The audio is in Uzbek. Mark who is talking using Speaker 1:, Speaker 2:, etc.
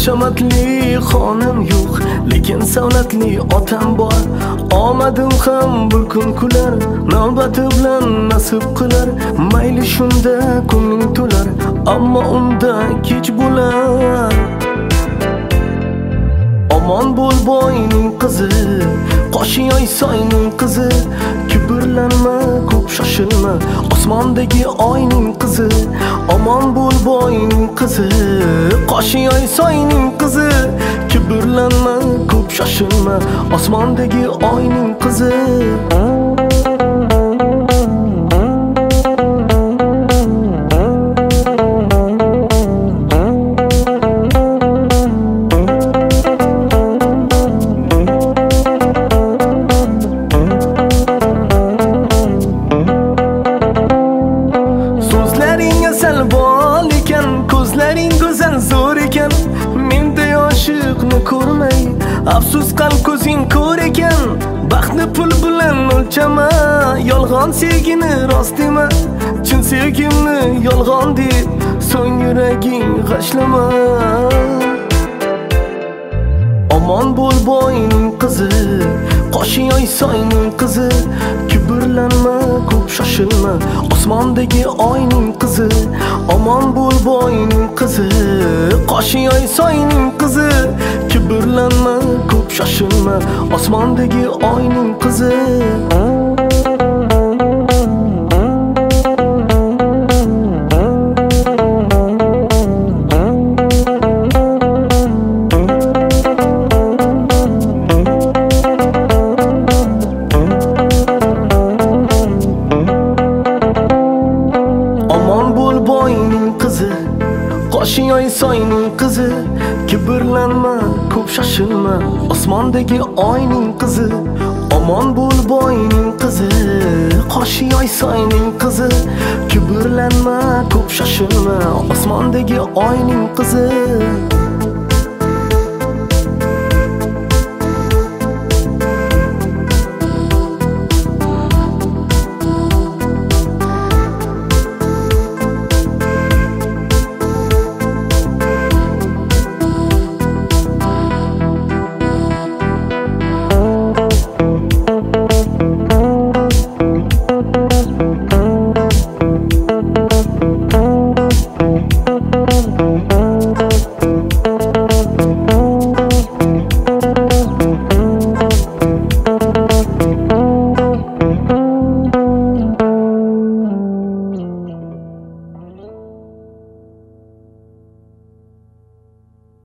Speaker 1: Hashamatli xonam yo'q, lekin savlatli otam bor. Omadim ham bir kun kular, navbati bilan nasib qilar. Mayli shunda ko'ngling to'lar, ammo unda kech bo'lar. Omon bo'l boyning qizi, qoshi yoy soyning qizi. Kibrlanma, ko'p shoshilma, osmondagi oyning qizi. Omon bo'l boyning qizi, qoshi yoy soyning qizi. Kibrlanma, ko'p shoshilma, osmondagi oyning qizi. Ko'zlaring go'zal zo'r ekan, menda yoshiqni ko'rmay, afsus qalb ko'zing ko'r ekan. Baxtni pul bilan o'lchama, yolg'on sevgini rost dema. Chin sevgimni yolg'on deb so'ng yuraging g'ashlama. Omon bo'l boyning qizi, qoshi yoy soyning qizi. Kibrlanma, ko'p shoshilma, osmondagi oyning qizi. Omon bo'l boyning qizi, qoshi yoy soyning qizi. Kibrlanma, ko'p shoshilma, osmondagi oyning qizi. Qoshi yoy soyning qizi. Kibrlanma, ko'p shoshilma, osmondagi oyning qizi. Omon bo'l boyning qizi, qoshi yoy soyning qizi. Kibrlanma, ko'p shoshilma, osmondagi oyning qizi.